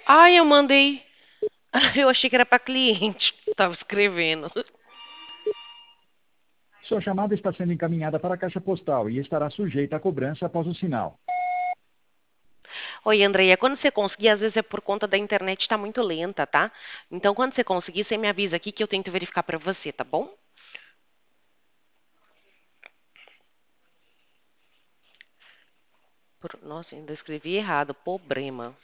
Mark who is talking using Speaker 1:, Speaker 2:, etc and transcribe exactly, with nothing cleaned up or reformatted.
Speaker 1: Ai, eu mandei. Eu achei que era para cliente. Tava escrevendo.
Speaker 2: Sua chamada está sendo encaminhada para a caixa postal e estará sujeita a cobrança após o sinal.
Speaker 1: Oi, Andreia, quando você conseguir, às vezes é por conta da internet está muito lenta, tá? Então, quando você conseguir, você me avisa aqui que eu tento verificar para você, tá bom? Por- Nossa, ainda escrevi errado. Problema.